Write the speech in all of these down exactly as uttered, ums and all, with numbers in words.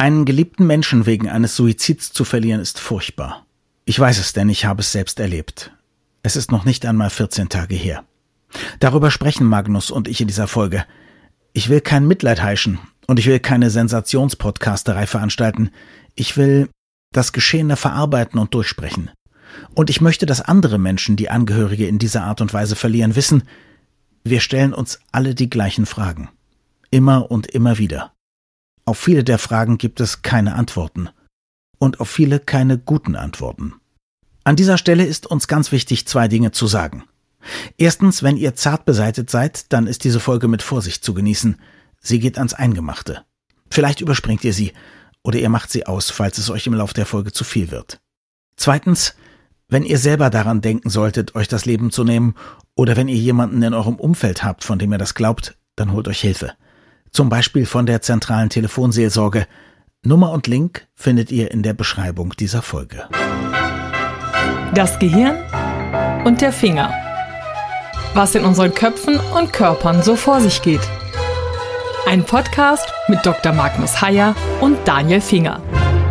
Einen geliebten Menschen wegen eines Suizids zu verlieren, ist furchtbar. Ich weiß es, denn ich habe es selbst erlebt. Es ist noch nicht einmal vierzehn Tage her. Darüber sprechen Magnus und ich in dieser Folge. Ich will kein Mitleid heischen und ich will keine Sensationspodcasterei veranstalten. Ich will das Geschehene verarbeiten und durchsprechen. Und ich möchte, dass andere Menschen, die Angehörige in dieser Art und Weise verlieren, wissen, wir stellen uns alle die gleichen Fragen. Immer und immer wieder. Auf viele der Fragen gibt es keine Antworten. Und auf viele keine guten Antworten. An dieser Stelle ist uns ganz wichtig, zwei Dinge zu sagen. Erstens, wenn ihr zart beseitet seid, dann ist diese Folge mit Vorsicht zu genießen. Sie geht ans Eingemachte. Vielleicht überspringt ihr sie oder ihr macht sie aus, falls es euch im Lauf der Folge zu viel wird. Zweitens, wenn ihr selber daran denken solltet, euch das Leben zu nehmen oder wenn ihr jemanden in eurem Umfeld habt, von dem ihr das glaubt, dann holt euch Hilfe. Zum Beispiel von der zentralen Telefonseelsorge. Nummer und Link findet ihr in der Beschreibung dieser Folge. Das Gehirn und der Finger. Was in unseren Köpfen und Körpern so vor sich geht. Ein Podcast mit Doktor Magnus Heyer und Daniel Finger.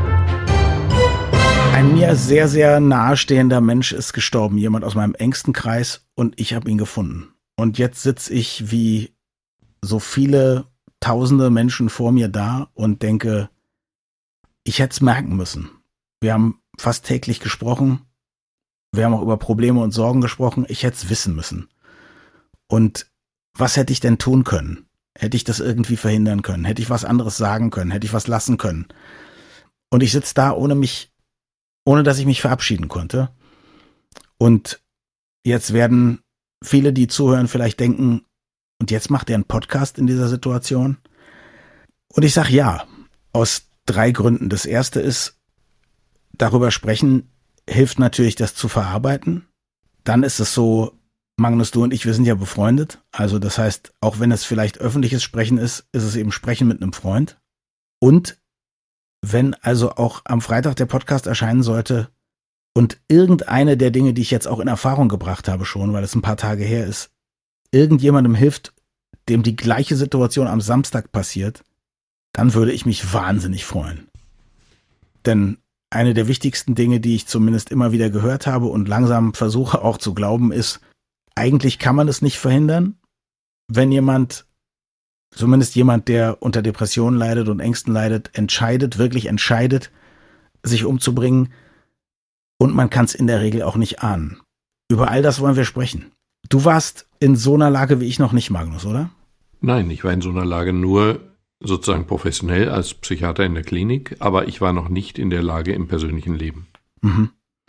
Ein mir sehr, sehr nahestehender Mensch ist gestorben. Jemand aus meinem engsten Kreis und ich habe ihn gefunden. Und jetzt sitze ich wie so viele tausende Menschen vor mir da und denke, ich hätte es merken müssen. Wir haben fast täglich gesprochen. Wir haben auch über Probleme und Sorgen gesprochen. Ich hätte es wissen müssen. Und was hätte ich denn tun können? Hätte ich das irgendwie verhindern können? Hätte ich was anderes sagen können? Hätte ich was lassen können? Und ich sitze da ohne mich, ohne dass ich mich verabschieden konnte. Und jetzt werden viele, die zuhören, vielleicht denken, und jetzt macht er einen Podcast in dieser Situation? Und ich sage ja, aus drei Gründen. Das erste ist, darüber sprechen hilft natürlich, das zu verarbeiten. Dann ist es so, Magnus, du und ich, wir sind ja befreundet. Also das heißt, auch wenn es vielleicht öffentliches Sprechen ist, ist es eben Sprechen mit einem Freund. Und wenn also auch am Freitag der Podcast erscheinen sollte und irgendeine der Dinge, die ich jetzt auch in Erfahrung gebracht habe schon, weil es ein paar Tage her ist, irgendjemandem hilft, dem die gleiche Situation am Samstag passiert, dann würde ich mich wahnsinnig freuen. Denn eine der wichtigsten Dinge, die ich zumindest immer wieder gehört habe und langsam versuche auch zu glauben, ist, eigentlich kann man es nicht verhindern, wenn jemand, zumindest jemand, der unter Depressionen leidet und Ängsten leidet, entscheidet, wirklich entscheidet, sich umzubringen. Und man kann es in der Regel auch nicht ahnen. Über all das wollen wir sprechen. Du warst in so einer Lage wie ich noch nicht, Magnus, oder? Nein, ich war in so einer Lage nur sozusagen professionell als Psychiater in der Klinik, aber ich war noch nicht in der Lage im persönlichen Leben. Mhm.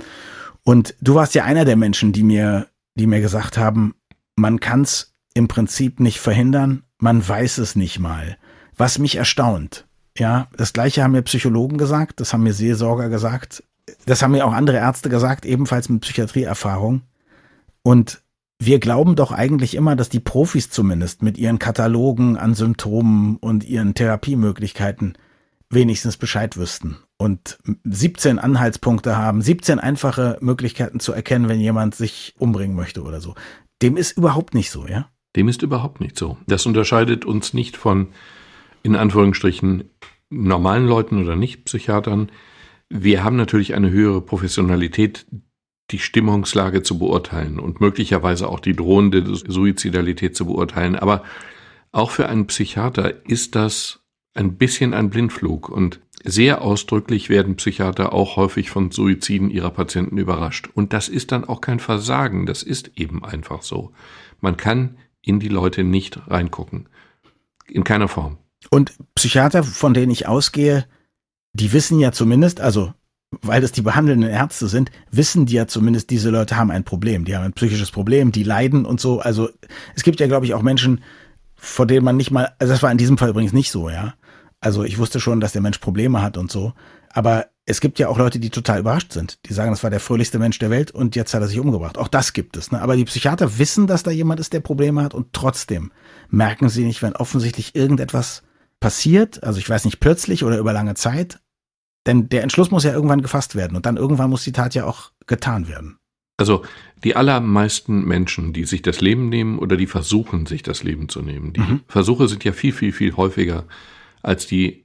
Und du warst ja einer der Menschen, die mir, die mir gesagt haben, man kann es im Prinzip nicht verhindern, man weiß es nicht mal. Was mich erstaunt. Ja, das Gleiche haben mir Psychologen gesagt, das haben mir Seelsorger gesagt, das haben mir auch andere Ärzte gesagt, ebenfalls mit Psychiatrieerfahrung. Und wir glauben doch eigentlich immer, dass die Profis zumindest mit ihren Katalogen an Symptomen und ihren Therapiemöglichkeiten wenigstens Bescheid wüssten und siebzehn Anhaltspunkte haben, siebzehn einfache Möglichkeiten zu erkennen, wenn jemand sich umbringen möchte oder so. Dem ist überhaupt nicht so, ja? Dem ist überhaupt nicht so. Das unterscheidet uns nicht von, in Anführungsstrichen, normalen Leuten oder Nicht-Psychiatern. Wir haben natürlich eine höhere Professionalität, die Stimmungslage zu beurteilen und möglicherweise auch die drohende Suizidalität zu beurteilen. Aber auch für einen Psychiater ist das ein bisschen ein Blindflug und sehr ausdrücklich werden Psychiater auch häufig von Suiziden ihrer Patienten überrascht. Und das ist dann auch kein Versagen, das ist eben einfach so. Man kann in die Leute nicht reingucken. In keiner Form. Und Psychiater, von denen ich ausgehe, die wissen ja zumindest, also weil das die behandelnden Ärzte sind, wissen die ja zumindest, diese Leute haben ein Problem. Die haben ein psychisches Problem, die leiden und so. Also es gibt ja, glaube ich, auch Menschen, vor denen man nicht mal, also das war in diesem Fall übrigens nicht so, ja. Also ich wusste schon, dass der Mensch Probleme hat und so. Aber es gibt ja auch Leute, die total überrascht sind. Die sagen, das war der fröhlichste Mensch der Welt und jetzt hat er sich umgebracht. Auch das gibt es. Ne? Aber die Psychiater wissen, dass da jemand ist, der Probleme hat und trotzdem merken sie nicht, wenn offensichtlich irgendetwas passiert. Also ich weiß nicht, plötzlich oder über lange Zeit. Denn der Entschluss muss ja irgendwann gefasst werden und dann irgendwann muss die Tat ja auch getan werden. Also die allermeisten Menschen, die sich das Leben nehmen oder die versuchen, sich das Leben zu nehmen, die mhm. Versuche sind ja viel, viel, viel häufiger als die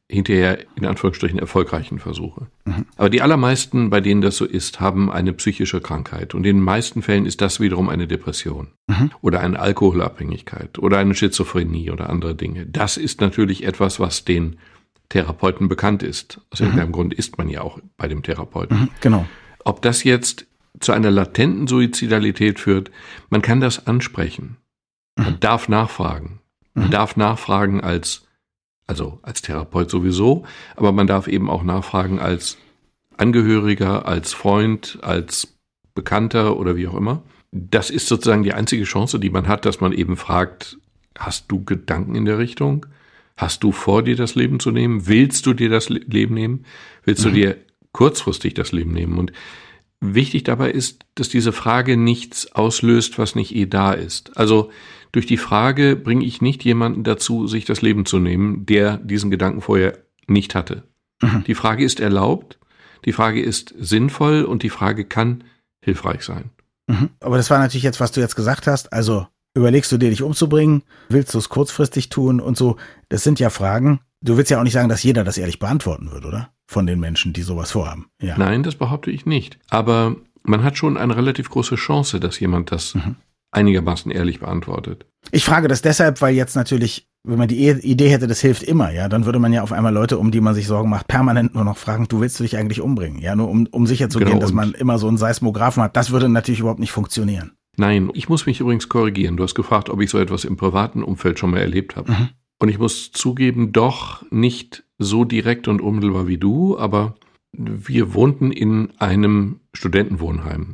hinterher in Anführungsstrichen erfolgreichen Versuche. Mhm. Aber die allermeisten, bei denen das so ist, haben eine psychische Krankheit. Und in den meisten Fällen ist das wiederum eine Depression mhm. oder eine Alkoholabhängigkeit oder eine Schizophrenie oder andere Dinge. Das ist natürlich etwas, was den Therapeuten bekannt ist. Aus irgendeinem mhm. Grund ist man ja auch bei dem Therapeuten. Mhm, genau. Ob das jetzt zu einer latenten Suizidalität führt, man kann das ansprechen. Man mhm. darf nachfragen. Man mhm. darf nachfragen als Also als Therapeut sowieso, aber man darf eben auch nachfragen als Angehöriger, als Freund, als Bekannter oder wie auch immer. Das ist sozusagen die einzige Chance, die man hat, dass man eben fragt, hast du Gedanken in der Richtung? Hast du vor, dir das Leben zu nehmen? Willst du dir das Leben nehmen? Willst mhm. du dir kurzfristig das Leben nehmen? Und wichtig dabei ist, dass diese Frage nichts auslöst, was nicht eh da ist. Also durch die Frage bringe ich nicht jemanden dazu, sich das Leben zu nehmen, der diesen Gedanken vorher nicht hatte. Mhm. Die Frage ist erlaubt, die Frage ist sinnvoll und die Frage kann hilfreich sein. Mhm. Aber das war natürlich jetzt, was du jetzt gesagt hast. Also überlegst du dir, dich umzubringen? Willst du es kurzfristig tun und so? Das sind ja Fragen. Du willst ja auch nicht sagen, dass jeder das ehrlich beantworten wird, oder? Von den Menschen, die sowas vorhaben. Ja. Nein, das behaupte ich nicht. Aber man hat schon eine relativ große Chance, dass jemand das mhm. einigermaßen ehrlich beantwortet. Ich frage das deshalb, weil jetzt natürlich, wenn man die Idee hätte, das hilft immer, ja, dann würde man ja auf einmal Leute, um die man sich Sorgen macht, permanent nur noch fragen, du willst du dich eigentlich umbringen? Ja, nur um, um sicher zu genau, gehen, dass man immer so einen Seismographen hat. Das würde natürlich überhaupt nicht funktionieren. Nein, ich muss mich übrigens korrigieren. Du hast gefragt, ob ich so etwas im privaten Umfeld schon mal erlebt habe. Mhm. Und ich muss zugeben, doch nicht so direkt und unmittelbar wie du, aber wir wohnten in einem Studentenwohnheim.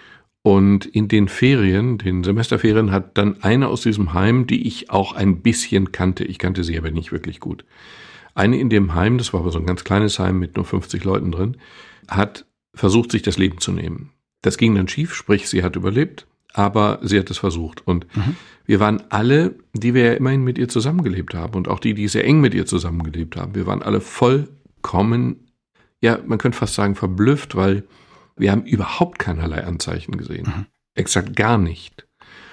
Und in den Ferien, den Semesterferien, hat dann eine aus diesem Heim, die ich auch ein bisschen kannte, ich kannte sie aber nicht wirklich gut, eine in dem Heim, das war aber so ein ganz kleines Heim mit nur fünfzig Leuten drin, hat versucht, sich das Leben zu nehmen. Das ging dann schief, sprich, sie hat überlebt, aber sie hat es versucht. Und mhm. wir waren alle, die wir ja immerhin mit ihr zusammengelebt haben und auch die, die sehr eng mit ihr zusammengelebt haben, wir waren alle vollkommen, ja, man könnte fast sagen, verblüfft, weil wir haben überhaupt keinerlei Anzeichen gesehen. Mhm. Exakt gar nicht.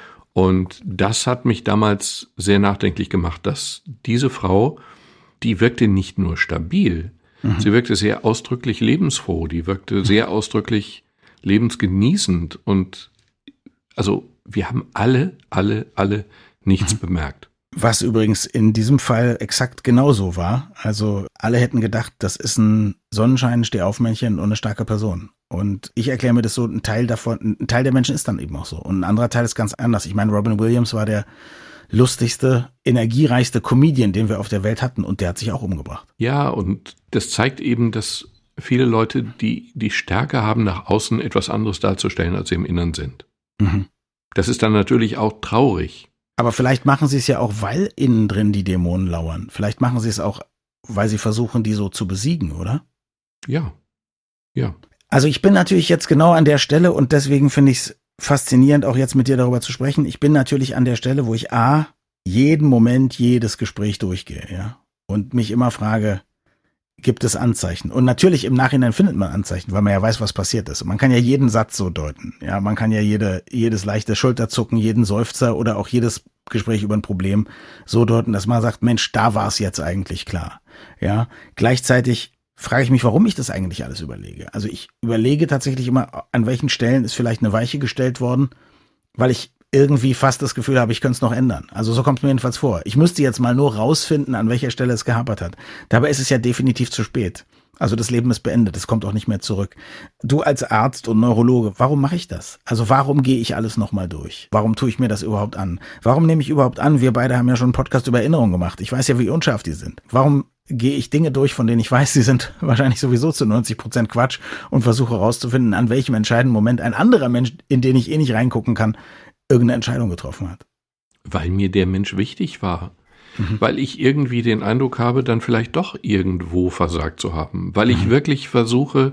Und das hat mich damals sehr nachdenklich gemacht, dass diese Frau, die wirkte nicht nur stabil, mhm. sie wirkte sehr ausdrücklich lebensfroh, die wirkte mhm. sehr ausdrücklich lebensgenießend. Und also wir haben alle, alle, alle nichts mhm. bemerkt. Was übrigens in diesem Fall exakt genauso war. Also alle hätten gedacht, das ist ein Sonnenschein, Stehaufmännchen und eine starke Person. Und ich erkläre mir das so, ein Teil davon, ein Teil der Menschen ist dann eben auch so. Und ein anderer Teil ist ganz anders. Ich meine, Robin Williams war der lustigste, energiereichste Comedian, den wir auf der Welt hatten. Und der hat sich auch umgebracht. Ja, und das zeigt eben, dass viele Leute, die die Stärke haben, nach außen etwas anderes darzustellen, als sie im Innern sind. Mhm. Das ist dann natürlich auch traurig. Aber vielleicht machen sie es ja auch, weil innen drin die Dämonen lauern. Vielleicht machen sie es auch, weil sie versuchen, die so zu besiegen, oder? Ja, ja. Also ich bin natürlich jetzt genau an der Stelle und deswegen finde ich es faszinierend, auch jetzt mit dir darüber zu sprechen. Ich bin natürlich an der Stelle, wo ich A, jeden Moment, jedes Gespräch durchgehe, ja. Und mich immer frage, gibt es Anzeichen? Und natürlich im Nachhinein findet man Anzeichen, weil man ja weiß, was passiert ist. Und man kann ja jeden Satz so deuten. Ja, man kann ja jede, jedes leichte Schulterzucken, jeden Seufzer oder auch jedes Gespräch über ein Problem so deuten, dass man sagt, Mensch, da war es jetzt eigentlich klar. Ja, gleichzeitig frage ich mich, warum ich das eigentlich alles überlege. Also ich überlege tatsächlich immer, an welchen Stellen ist vielleicht eine Weiche gestellt worden, weil ich irgendwie fast das Gefühl habe, ich könnte es noch ändern. Also so kommt es mir jedenfalls vor. Ich müsste jetzt mal nur rausfinden, an welcher Stelle es gehapert hat. Dabei ist es ja definitiv zu spät. Also das Leben ist beendet, es kommt auch nicht mehr zurück. Du als Arzt und Neurologe, warum mache ich das? Also warum gehe ich alles nochmal durch? Warum tue ich mir das überhaupt an? Warum nehme ich überhaupt an? Wir beide haben ja schon einen Podcast über Erinnerungen gemacht. Ich weiß ja, wie unscharf die sind. Warum gehe ich Dinge durch, von denen ich weiß, sie sind wahrscheinlich sowieso zu neunzig Prozent Quatsch und versuche herauszufinden, an welchem entscheidenden Moment ein anderer Mensch, in den ich eh nicht reingucken kann, irgendeine Entscheidung getroffen hat? Weil mir der Mensch wichtig war. Mhm. Weil ich irgendwie den Eindruck habe, dann vielleicht doch irgendwo versagt zu haben. Weil ich mhm. wirklich versuche,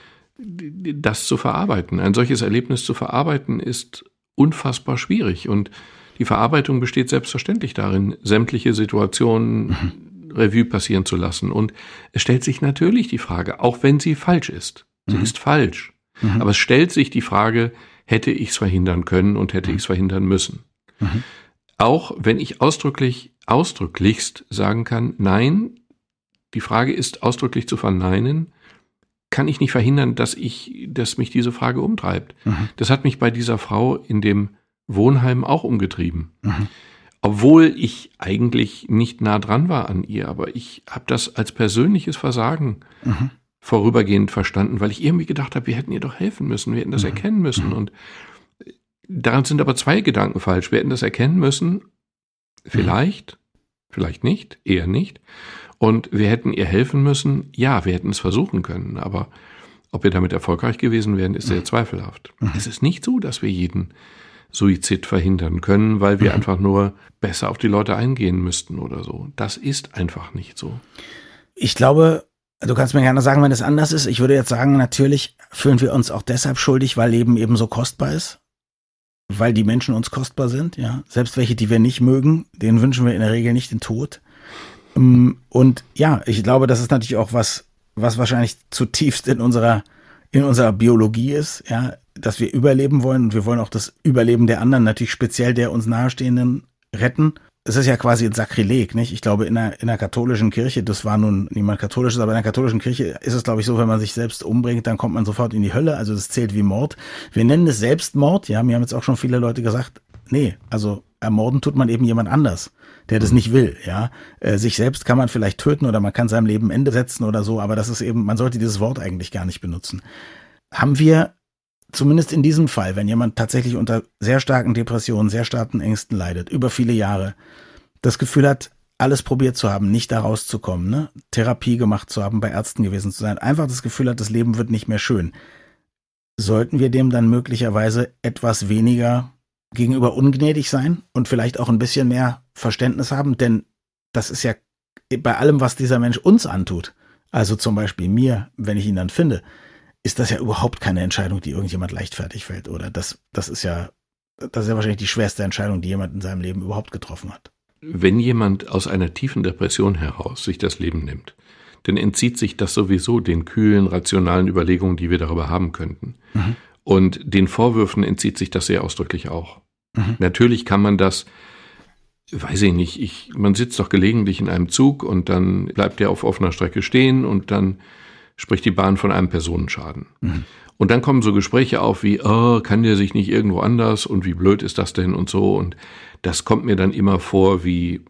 das zu verarbeiten. Ein solches Erlebnis zu verarbeiten ist unfassbar schwierig. Und die Verarbeitung besteht selbstverständlich darin, sämtliche Situationen mhm. Revue passieren zu lassen. Und es stellt sich natürlich die Frage, auch wenn sie falsch ist. Sie mhm. ist falsch. Mhm. Aber es stellt sich die Frage, hätte ich es verhindern können und hätte mhm. ich es verhindern müssen. Mhm. Auch wenn ich ausdrücklich, ausdrücklichst sagen kann, nein, die Frage ist ausdrücklich zu verneinen, kann ich nicht verhindern, dass ich, dass mich diese Frage umtreibt. Mhm. Das hat mich bei dieser Frau in dem Wohnheim auch umgetrieben. Mhm. Obwohl ich eigentlich nicht nah dran war an ihr, aber ich habe das als persönliches Versagen mhm. vorübergehend verstanden, weil ich irgendwie gedacht habe, wir hätten ihr doch helfen müssen, wir hätten das mhm. erkennen müssen. Mhm. Und daran sind aber zwei Gedanken falsch. Wir hätten das erkennen müssen, vielleicht, mhm. vielleicht nicht, eher nicht. Und wir hätten ihr helfen müssen, ja, wir hätten es versuchen können, aber ob wir damit erfolgreich gewesen wären, ist sehr mhm. zweifelhaft. Mhm. Es ist nicht so, dass wir jeden Suizid verhindern können, weil wir mhm. einfach nur besser auf die Leute eingehen müssten oder so. Das ist einfach nicht so. Ich glaube, du kannst mir gerne sagen, wenn es anders ist. Ich würde jetzt sagen, natürlich fühlen wir uns auch deshalb schuldig, weil Leben eben so kostbar ist. Weil die Menschen uns kostbar sind, ja. Selbst welche, die wir nicht mögen, denen wünschen wir in der Regel nicht den Tod. Und ja, ich glaube, das ist natürlich auch was, was wahrscheinlich zutiefst in unserer, in unserer Biologie ist, ja, dass wir überleben wollen und wir wollen auch das Überleben der anderen, natürlich speziell der uns Nahestehenden, retten. Es ist ja quasi ein Sakrileg, nicht? Ich glaube, in einer, in einer katholischen Kirche, das war nun niemand Katholisches, aber in einer katholischen Kirche ist es, glaube ich, so, wenn man sich selbst umbringt, dann kommt man sofort in die Hölle, also das zählt wie Mord. Wir nennen es Selbstmord, ja, mir haben jetzt auch schon viele Leute gesagt, nee, also ermorden tut man eben jemand anders, der das nicht will, ja. Äh, sich selbst kann man vielleicht töten oder man kann seinem Leben ein Ende setzen oder so, aber das ist eben, man sollte dieses Wort eigentlich gar nicht benutzen. Haben wir zumindest in diesem Fall, wenn jemand tatsächlich unter sehr starken Depressionen, sehr starken Ängsten leidet, über viele Jahre, das Gefühl hat, alles probiert zu haben, nicht da rauszukommen, ne? Therapie gemacht zu haben, bei Ärzten gewesen zu sein, einfach das Gefühl hat, das Leben wird nicht mehr schön. Sollten wir dem dann möglicherweise etwas weniger gegenüber ungnädig sein und vielleicht auch ein bisschen mehr Verständnis haben? Denn das ist ja bei allem, was dieser Mensch uns antut, also zum Beispiel mir, wenn ich ihn dann finde, ist das ja überhaupt keine Entscheidung, die irgendjemand leichtfertig fällt, oder? Das, das ist ja, das ist ja wahrscheinlich die schwerste Entscheidung, die jemand in seinem Leben überhaupt getroffen hat. Wenn jemand aus einer tiefen Depression heraus sich das Leben nimmt, dann entzieht sich das sowieso den kühlen, rationalen Überlegungen, die wir darüber haben könnten. Mhm. Und den Vorwürfen entzieht sich das sehr ausdrücklich auch. Mhm. Natürlich kann man das, weiß ich nicht, ich, man sitzt doch gelegentlich in einem Zug und dann bleibt der auf offener Strecke stehen und dann spricht die Bahn von einem Personenschaden. Mhm. Und dann kommen so Gespräche auf wie, oh, kann der sich nicht irgendwo anders und wie blöd ist das denn und so. Und das kommt mir dann immer vor wie,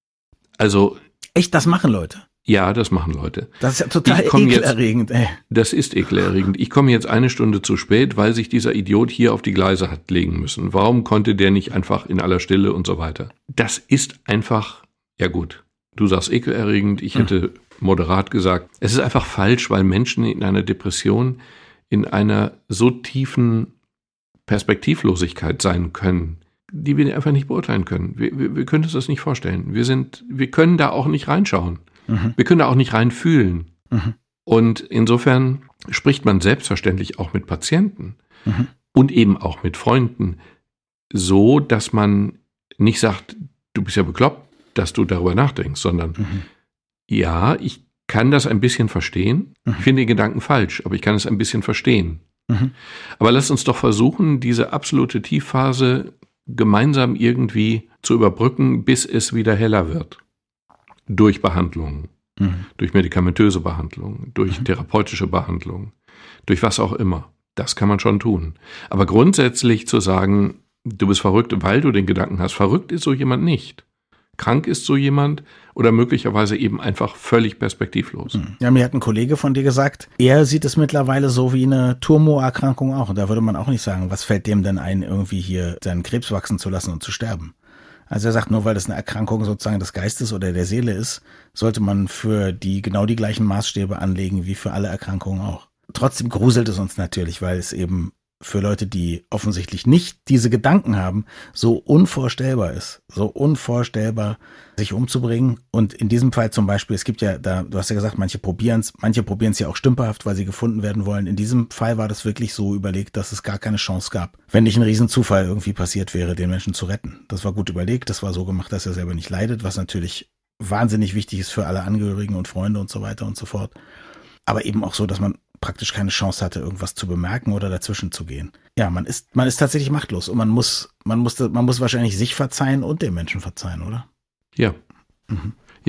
also. Echt, das machen Leute? Ja, das machen Leute. Das ist ja total ekelerregend, jetzt, ey. Das ist ekelerregend. Ich komme jetzt eine Stunde zu spät, weil sich dieser Idiot hier auf die Gleise hat legen müssen. Warum konnte der nicht einfach in aller Stille und so weiter? Das ist einfach, ja gut, du sagst ekelerregend, ich hätte hm. moderat gesagt. Es ist einfach falsch, weil Menschen in einer Depression in einer so tiefen Perspektivlosigkeit sein können, die wir einfach nicht beurteilen können. Wir, wir, wir können uns das nicht vorstellen. Wir sind, wir können da auch nicht reinschauen. Mhm. Wir können da auch nicht reinfühlen. Mhm. Und insofern spricht man selbstverständlich auch mit Patienten mhm. und eben auch mit Freunden so, dass man nicht sagt, du bist ja bekloppt, dass du darüber nachdenkst, sondern mhm. ja, ich kann das ein bisschen verstehen. Mhm. Ich finde den Gedanken falsch, aber ich kann es ein bisschen verstehen. Mhm. Aber lass uns doch versuchen, diese absolute Tiefphase gemeinsam irgendwie zu überbrücken, bis es wieder heller wird. Durch Behandlungen, mhm. durch medikamentöse Behandlungen, durch mhm. therapeutische Behandlungen, durch was auch immer. Das kann man schon tun. Aber grundsätzlich zu sagen, du bist verrückt, weil du den Gedanken hast, verrückt ist so jemand nicht. Krank ist so jemand oder möglicherweise eben einfach völlig perspektivlos. Ja, mir hat ein Kollege von dir gesagt, er sieht es mittlerweile so wie eine Tumorerkrankung auch. Und da würde man auch nicht sagen, was fällt dem denn ein, irgendwie hier seinen Krebs wachsen zu lassen und zu sterben. Also er sagt, nur weil das eine Erkrankung sozusagen des Geistes oder der Seele ist, sollte man für die genau die gleichen Maßstäbe anlegen wie für alle Erkrankungen auch. Trotzdem gruselt es uns natürlich, weil es eben für Leute, die offensichtlich nicht diese Gedanken haben, so unvorstellbar ist, so unvorstellbar, sich umzubringen. Und in diesem Fall zum Beispiel, es gibt ja, da, du hast ja gesagt, manche probieren es, manche probieren es ja auch stümperhaft, weil sie gefunden werden wollen. In diesem Fall war das wirklich so überlegt, dass es gar keine Chance gab, wenn nicht ein Riesenzufall irgendwie passiert wäre, den Menschen zu retten. Das war gut überlegt, das war so gemacht, dass er selber nicht leidet, was natürlich wahnsinnig wichtig ist für alle Angehörigen und Freunde und so weiter und so fort. Aber eben auch so, dass man praktisch keine Chance hatte, irgendwas zu bemerken oder dazwischen zu gehen. Ja, man ist, man ist tatsächlich machtlos und man muss, man muss, man muss wahrscheinlich sich verzeihen und dem Menschen verzeihen, oder? Ja. Mhm. Ja.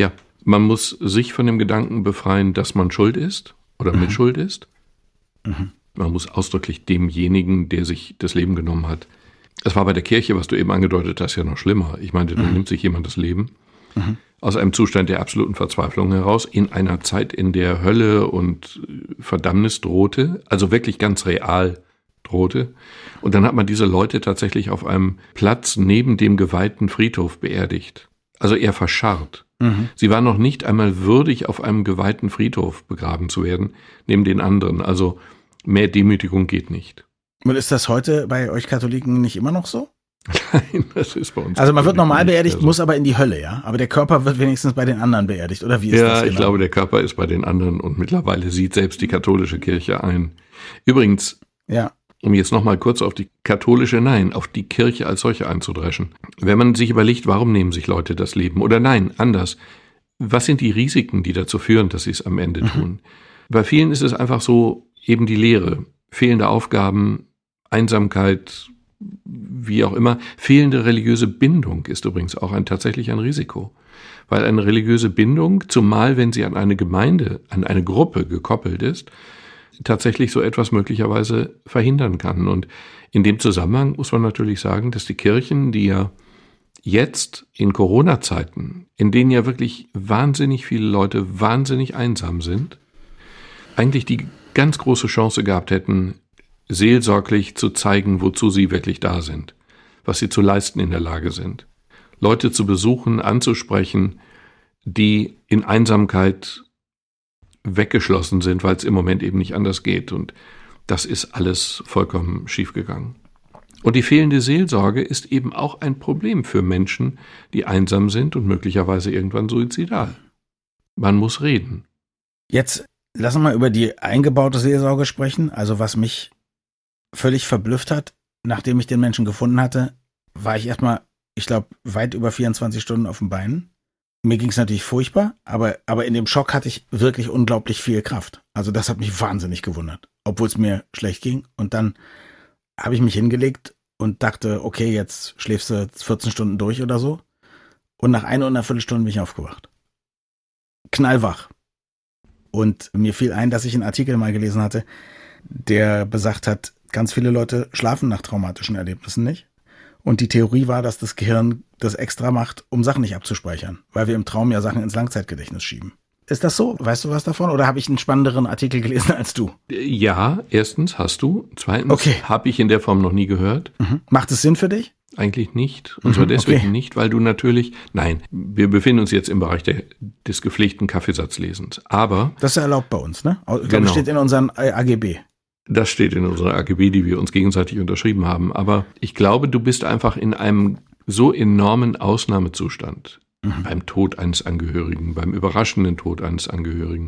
Man muss sich von dem Gedanken befreien, dass man schuld ist oder mhm. mit Schuld ist. Mhm. Man muss ausdrücklich demjenigen, der sich das Leben genommen hat. Es war bei der Kirche, was du eben angedeutet hast, ja noch schlimmer. Ich meinte, da mhm. nimmt sich jemand das Leben mhm. aus einem Zustand der absoluten Verzweiflung heraus, in einer Zeit, in der Hölle und Verdammnis drohte, also wirklich ganz real drohte. Und dann hat man diese Leute tatsächlich auf einem Platz neben dem geweihten Friedhof beerdigt. Also eher verscharrt. Mhm. Sie war noch nicht einmal würdig, auf einem geweihten Friedhof begraben zu werden, neben den anderen. Also mehr Demütigung geht nicht. Und ist das heute bei euch Katholiken nicht immer noch so? Nein, das ist bei uns. Also man wird normal beerdigt, muss aber in die Hölle, ja? Aber der Körper wird wenigstens bei den anderen beerdigt, oder wie ist ja, das? Ja, ich genau? glaube, der Körper ist bei den anderen und mittlerweile sieht selbst die katholische Kirche ein. Übrigens, ja. um jetzt nochmal kurz auf die katholische, nein, auf die Kirche als solche einzudreschen. Wenn man sich überlegt, warum nehmen sich Leute das Leben? Oder nein, anders. Was sind die Risiken, die dazu führen, dass sie es am Ende tun? Mhm. Bei vielen ist es einfach so, eben die Leere, fehlende Aufgaben, Einsamkeit, wie auch immer. Fehlende religiöse Bindung ist übrigens auch ein, tatsächlich ein Risiko. Weil eine religiöse Bindung, zumal wenn sie an eine Gemeinde, an eine Gruppe gekoppelt ist, tatsächlich so etwas möglicherweise verhindern kann. Und in dem Zusammenhang muss man natürlich sagen, dass die Kirchen, die ja jetzt in Corona-Zeiten, in denen ja wirklich wahnsinnig viele Leute wahnsinnig einsam sind, eigentlich die ganz große Chance gehabt hätten, seelsorglich zu zeigen, wozu sie wirklich da sind, was sie zu leisten in der Lage sind. Leute zu besuchen, anzusprechen, die in Einsamkeit weggeschlossen sind, weil es im Moment eben nicht anders geht. Und das ist alles vollkommen schiefgegangen. Und die fehlende Seelsorge ist eben auch ein Problem für Menschen, die einsam sind und möglicherweise irgendwann suizidal. Man muss reden. Jetzt lass uns mal über die eingebaute Seelsorge sprechen. Also was mich völlig verblüfft hat, nachdem ich den Menschen gefunden hatte, war ich erstmal, ich glaube, weit über vierundzwanzig Stunden auf den Beinen. Mir ging es natürlich furchtbar, aber, aber in dem Schock hatte ich wirklich unglaublich viel Kraft. Also das hat mich wahnsinnig gewundert, obwohl es mir schlecht ging. Und dann habe ich mich hingelegt und dachte, okay, jetzt schläfst du vierzehn Stunden durch oder so. Und nach einer und einer Viertelstunde bin ich aufgewacht. Knallwach. Und mir fiel ein, dass ich einen Artikel mal gelesen hatte, der besagt hat, ganz viele Leute schlafen nach traumatischen Erlebnissen nicht. Und die Theorie war, dass das Gehirn das extra macht, um Sachen nicht abzuspeichern, weil wir im Traum ja Sachen ins Langzeitgedächtnis schieben. Ist das so? Weißt du was davon? Oder habe ich einen spannenderen Artikel gelesen als du? Ja, erstens hast du. Zweitens okay. habe ich in der Form noch nie gehört. Mhm. Macht es Sinn für dich? Eigentlich nicht. Und zwar deswegen okay. nicht, weil du natürlich, nein, wir befinden uns jetzt im Bereich der, des gepflegten Kaffeesatzlesens. Aber. Das ist ja erlaubt bei uns, ne? Ich glaube, genau. Das steht in unseren A G B. Das steht in unserer A G B, die wir uns gegenseitig unterschrieben haben. Aber ich glaube, du bist einfach in einem so enormen Ausnahmezustand. Mhm. Beim Tod eines Angehörigen, beim überraschenden Tod eines Angehörigen,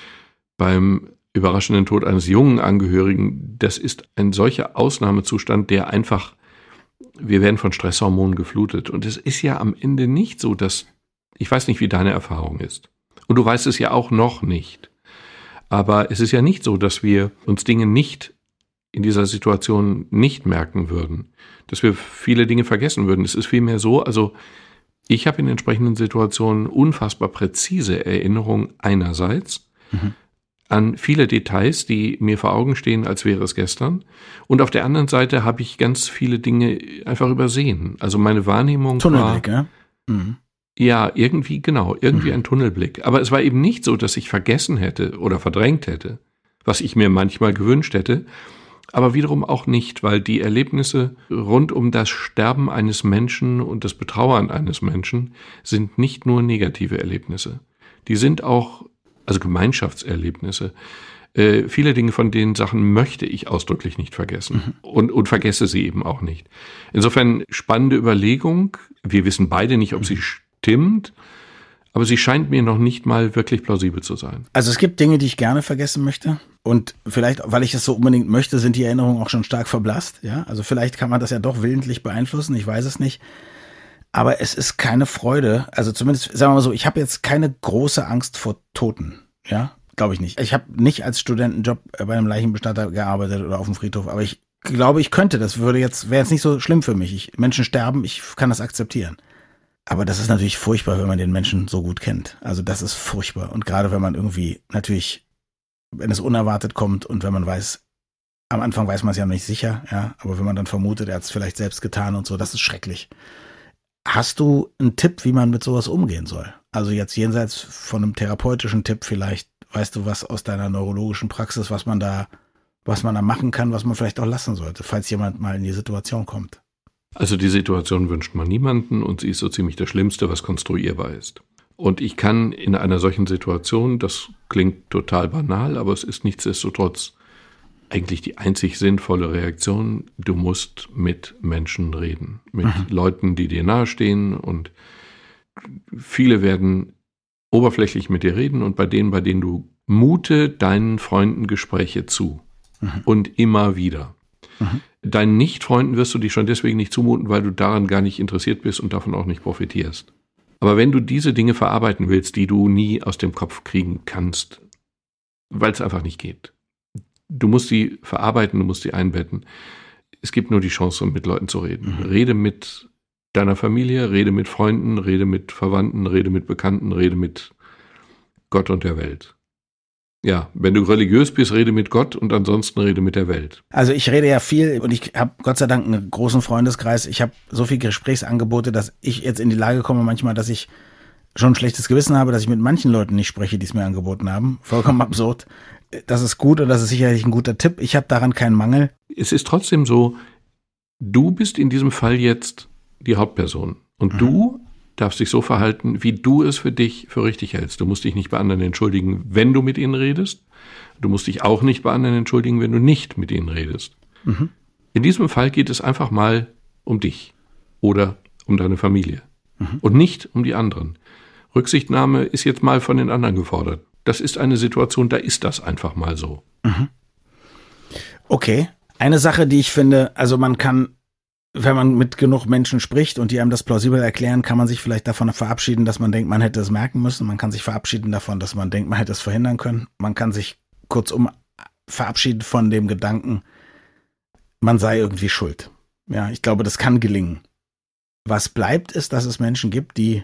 beim überraschenden Tod eines jungen Angehörigen. Das ist ein solcher Ausnahmezustand, der einfach, wir werden von Stresshormonen geflutet. Und es ist ja am Ende nicht so, dass, ich weiß nicht, wie deine Erfahrung ist. Und du weißt es ja auch noch nicht. Aber es ist ja nicht so, dass wir uns Dinge nicht in dieser Situation nicht merken würden, dass wir viele Dinge vergessen würden. Es ist vielmehr so, also ich habe in entsprechenden Situationen unfassbar präzise Erinnerungen einerseits mhm. an viele Details, die mir vor Augen stehen, als wäre es gestern. Und auf der anderen Seite habe ich ganz viele Dinge einfach übersehen. Also meine Wahrnehmung Tunnelblick, war... ja? Mhm. Ja, irgendwie, genau, irgendwie ein Tunnelblick. Aber es war eben nicht so, dass ich vergessen hätte oder verdrängt hätte, was ich mir manchmal gewünscht hätte, aber wiederum auch nicht, weil die Erlebnisse rund um das Sterben eines Menschen und das Betrauern eines Menschen sind nicht nur negative Erlebnisse. Die sind auch, also Gemeinschaftserlebnisse. Äh, viele Dinge von den Sachen möchte ich ausdrücklich nicht vergessen mhm. und, und vergesse sie eben auch nicht. Insofern spannende Überlegung. Wir wissen beide nicht, ob sie stimmt, aber sie scheint mir noch nicht mal wirklich plausibel zu sein. Also es gibt Dinge, die ich gerne vergessen möchte und vielleicht, weil ich es so unbedingt möchte, sind die Erinnerungen auch schon stark verblasst. Ja, also vielleicht kann man das ja doch willentlich beeinflussen, ich weiß es nicht. Aber es ist keine Freude, also zumindest, sagen wir mal so, ich habe jetzt keine große Angst vor Toten, ja, glaube ich nicht. Ich habe nicht als Studentenjob bei einem Leichenbestatter gearbeitet oder auf dem Friedhof, aber ich glaube, ich könnte, das würde jetzt, wäre jetzt nicht so schlimm für mich. Ich, Menschen sterben, ich kann das akzeptieren. Aber das ist natürlich furchtbar, wenn man den Menschen so gut kennt. Also das ist furchtbar. Und gerade wenn man irgendwie natürlich, wenn es unerwartet kommt und wenn man weiß, am Anfang weiß man es ja noch nicht sicher, ja, aber wenn man dann vermutet, er hat es vielleicht selbst getan und so, das ist schrecklich. Hast du einen Tipp, wie man mit sowas umgehen soll? Also jetzt jenseits von einem therapeutischen Tipp vielleicht, weißt du was aus deiner neurologischen Praxis, was man da, was man da machen kann, was man vielleicht auch lassen sollte, falls jemand mal in die Situation kommt? Also die Situation wünscht man niemanden und sie ist so ziemlich das Schlimmste, was konstruierbar ist. Und ich kann in einer solchen Situation, das klingt total banal, aber es ist nichtsdestotrotz eigentlich die einzig sinnvolle Reaktion, du musst mit Menschen reden, mit mhm. Leuten, die dir nahestehen, und viele werden oberflächlich mit dir reden und bei denen, bei denen du mute deinen Freunden Gespräche zu mhm. und immer wieder. Mhm. Deinen Nicht-Freunden wirst du dich schon deswegen nicht zumuten, weil du daran gar nicht interessiert bist und davon auch nicht profitierst. Aber wenn du diese Dinge verarbeiten willst, die du nie aus dem Kopf kriegen kannst, weil es einfach nicht geht, du musst sie verarbeiten, du musst sie einbetten. Es gibt nur die Chance, mit Leuten zu reden. Mhm. Rede mit deiner Familie, rede mit Freunden, rede mit Verwandten, rede mit Bekannten, rede mit Gott und der Welt. Ja, wenn du religiös bist, rede mit Gott und ansonsten rede mit der Welt. Also ich rede ja viel und ich habe Gott sei Dank einen großen Freundeskreis. Ich habe so viele Gesprächsangebote, dass ich jetzt in die Lage komme manchmal, dass ich schon ein schlechtes Gewissen habe, dass ich mit manchen Leuten nicht spreche, die es mir angeboten haben. Vollkommen absurd. Das ist gut und das ist sicherlich ein guter Tipp. Ich habe daran keinen Mangel. Es ist trotzdem so, du bist in diesem Fall jetzt die Hauptperson und mhm. du darfst dich so verhalten, wie du es für dich für richtig hältst. Du musst dich nicht bei anderen entschuldigen, wenn du mit ihnen redest. Du musst dich auch nicht bei anderen entschuldigen, wenn du nicht mit ihnen redest. Mhm. In diesem Fall geht es einfach mal um dich oder um deine Familie mhm. und nicht um die anderen. Rücksichtnahme ist jetzt mal von den anderen gefordert. Das ist eine Situation, da ist das einfach mal so. Mhm. Okay. Eine Sache, die ich finde, also man kann, wenn man mit genug Menschen spricht und die einem das plausibel erklären, kann man sich vielleicht davon verabschieden, dass man denkt, man hätte es merken müssen. Man kann sich verabschieden davon, dass man denkt, man hätte es verhindern können. Man kann sich kurzum verabschieden von dem Gedanken, man sei irgendwie schuld. Ja, ich glaube, das kann gelingen. Was bleibt, ist, dass es Menschen gibt, die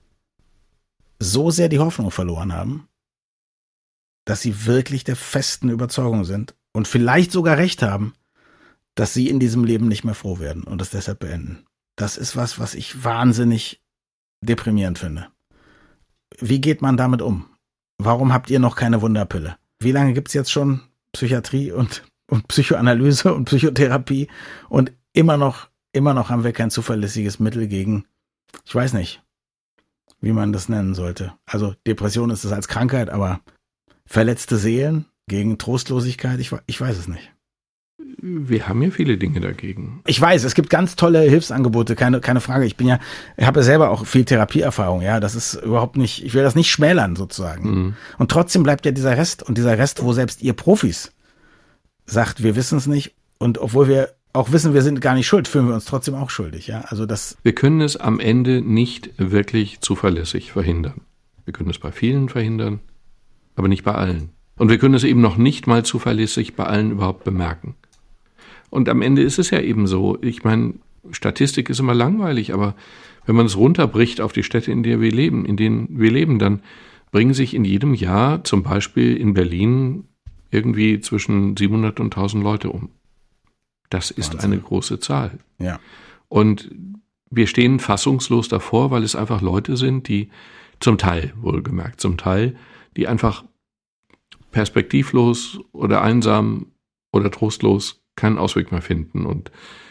so sehr die Hoffnung verloren haben, dass sie wirklich der festen Überzeugung sind und vielleicht sogar recht haben, dass sie in diesem Leben nicht mehr froh werden und es deshalb beenden. Das ist was, was ich wahnsinnig deprimierend finde. Wie geht man damit um? Warum habt ihr noch keine Wunderpille? Wie lange gibt's jetzt schon Psychiatrie und, und Psychoanalyse und Psychotherapie und immer noch, immer noch haben wir kein zuverlässiges Mittel gegen, ich weiß nicht, wie man das nennen sollte. Also Depression ist es als Krankheit, aber verletzte Seelen gegen Trostlosigkeit, ich, ich weiß es nicht. Wir haben ja viele Dinge dagegen. Ich weiß, es gibt ganz tolle Hilfsangebote, keine, keine Frage. Ich bin ja, ich habe ja selber auch viel Therapieerfahrung, ja, das ist überhaupt nicht, ich will das nicht schmälern sozusagen. Mhm. Und trotzdem bleibt ja dieser Rest und dieser Rest, wo selbst ihr Profis sagt, wir wissen es nicht und obwohl wir auch wissen, wir sind gar nicht schuld, fühlen wir uns trotzdem auch schuldig, ja, also das. Wir können es am Ende nicht wirklich zuverlässig verhindern. Wir können es bei vielen verhindern, aber nicht bei allen. Und wir können es eben noch nicht mal zuverlässig bei allen überhaupt bemerken. Und am Ende ist es ja eben so, ich meine, Statistik ist immer langweilig, aber wenn man es runterbricht auf die Städte, in denen wir leben, in denen wir leben, dann bringen sich in jedem Jahr zum Beispiel in Berlin irgendwie zwischen siebenhundert und tausend Leute um. Das ist Wahnsinn. Eine große Zahl. Ja. Und wir stehen fassungslos davor, weil es einfach Leute sind, die zum Teil, wohlgemerkt, zum Teil, die einfach perspektivlos oder einsam oder trostlos keinen Ausweg mehr finden. Und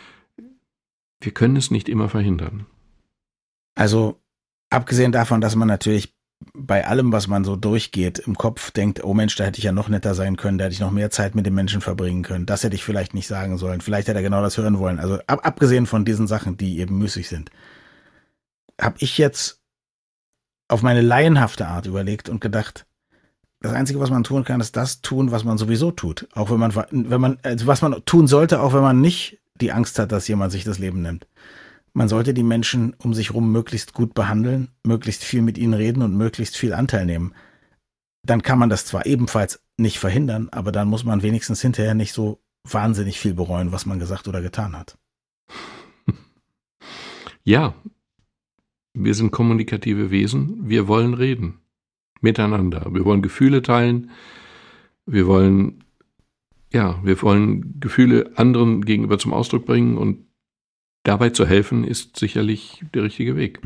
wir können es nicht immer verhindern. Also abgesehen davon, dass man natürlich bei allem, was man so durchgeht, im Kopf denkt, oh Mensch, da hätte ich ja noch netter sein können, da hätte ich noch mehr Zeit mit den Menschen verbringen können. Das hätte ich vielleicht nicht sagen sollen. Vielleicht hätte er genau das hören wollen. Also ab, abgesehen von diesen Sachen, die eben müßig sind, habe ich jetzt auf meine laienhafte Art überlegt und gedacht, das Einzige, was man tun kann, ist das tun, was man sowieso tut. Auch wenn man, wenn man, also was man tun sollte, auch wenn man nicht die Angst hat, dass jemand sich das Leben nimmt. Man sollte die Menschen um sich rum möglichst gut behandeln, möglichst viel mit ihnen reden und möglichst viel Anteil nehmen. Dann kann man das zwar ebenfalls nicht verhindern, aber dann muss man wenigstens hinterher nicht so wahnsinnig viel bereuen, was man gesagt oder getan hat. Ja, Wir sind kommunikative Wesen. Wir wollen reden. Miteinander. Wir wollen Gefühle teilen. Wir wollen, ja, wir wollen Gefühle anderen gegenüber zum Ausdruck bringen und dabei zu helfen, ist sicherlich der richtige Weg.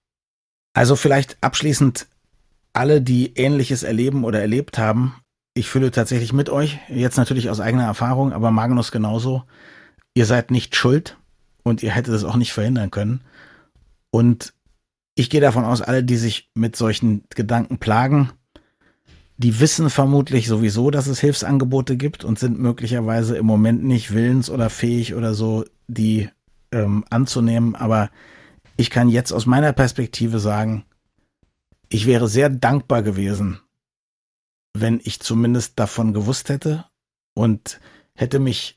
Also vielleicht abschließend alle, die Ähnliches erleben oder erlebt haben. Ich fühle tatsächlich mit euch, jetzt natürlich aus eigener Erfahrung, aber Magnus genauso. Ihr seid nicht schuld und ihr hättet es auch nicht verhindern können. Und ich gehe davon aus, alle, die sich mit solchen Gedanken plagen, die wissen vermutlich sowieso, dass es Hilfsangebote gibt und sind möglicherweise im Moment nicht willens oder fähig oder so, die ähm, anzunehmen. Aber ich kann jetzt aus meiner Perspektive sagen, ich wäre sehr dankbar gewesen, wenn ich zumindest davon gewusst hätte und hätte mich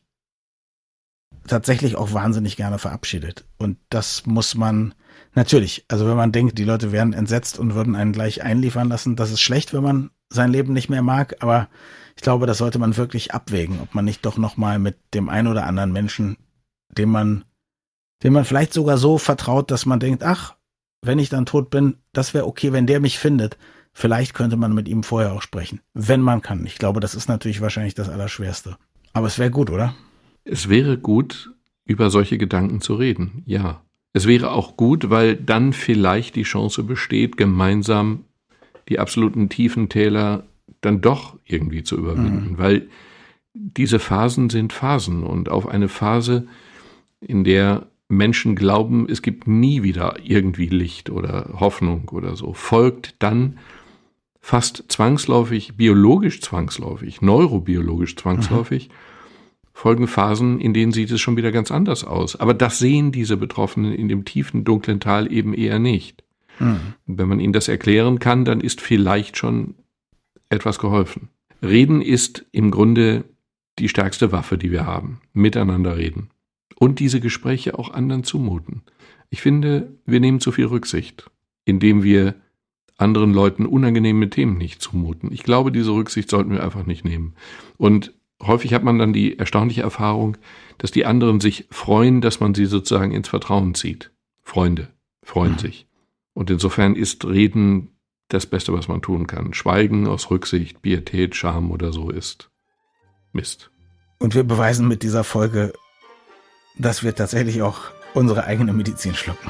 tatsächlich auch wahnsinnig gerne verabschiedet. Und das muss man natürlich, also wenn man denkt, die Leute wären entsetzt und würden einen gleich einliefern lassen, das ist schlecht, wenn man sein Leben nicht mehr mag, aber ich glaube, das sollte man wirklich abwägen, ob man nicht doch nochmal mit dem einen oder anderen Menschen, dem man, dem man vielleicht sogar so vertraut, dass man denkt, ach, wenn ich dann tot bin, das wäre okay, wenn der mich findet. Vielleicht könnte man mit ihm vorher auch sprechen, wenn man kann. Ich glaube, das ist natürlich wahrscheinlich das Allerschwerste. Aber es wäre gut, oder? Es wäre gut, über solche Gedanken zu reden, ja. Es wäre auch gut, weil dann vielleicht die Chance besteht, gemeinsam die absoluten Tiefen-Täler dann doch irgendwie zu überwinden. Mhm. Weil diese Phasen sind Phasen und auf eine Phase, in der Menschen glauben, es gibt nie wieder irgendwie Licht oder Hoffnung oder so, folgt dann fast zwangsläufig, biologisch zwangsläufig, neurobiologisch zwangsläufig, mhm. folgen Phasen, in denen sieht es schon wieder ganz anders aus. Aber das sehen diese Betroffenen in dem tiefen, dunklen Tal eben eher nicht. Mhm. Wenn man ihnen das erklären kann, dann ist vielleicht schon etwas geholfen. Reden ist im Grunde die stärkste Waffe, die wir haben. Miteinander reden. Und diese Gespräche auch anderen zumuten. Ich finde, wir nehmen zu viel Rücksicht, indem wir anderen Leuten unangenehme Themen nicht zumuten. Ich glaube, diese Rücksicht sollten wir einfach nicht nehmen. Und häufig hat man dann die erstaunliche Erfahrung, dass die anderen sich freuen, dass man sie sozusagen ins Vertrauen zieht. Freunde freuen mhm. sich. Und insofern ist Reden das Beste, was man tun kann. Schweigen aus Rücksicht, Pietät, Scham oder so ist Mist. Und wir beweisen mit dieser Folge, dass wir tatsächlich auch unsere eigene Medizin schlucken.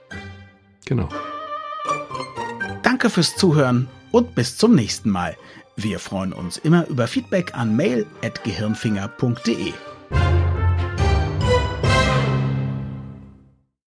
Genau. Danke fürs Zuhören und bis zum nächsten Mal. Wir freuen uns immer über Feedback an mail at gehirnfinger punkt de.